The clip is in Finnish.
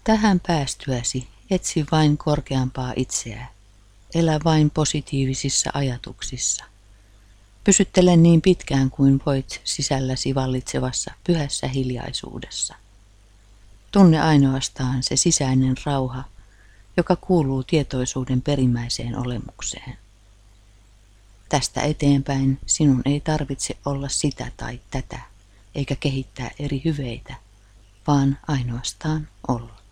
Tähän päästyäsi etsi vain korkeampaa itseä. Elä vain positiivisissa ajatuksissa. Pysyttele niin pitkään kuin voit sisälläsi vallitsevassa pyhässä hiljaisuudessa. Tunne ainoastaan se sisäinen rauha, joka kuuluu tietoisuuden perimmäiseen olemukseen. Tästä eteenpäin sinun ei tarvitse olla sitä tai tätä, eikä kehittää eri hyveitä, vaan ainoastaan olla.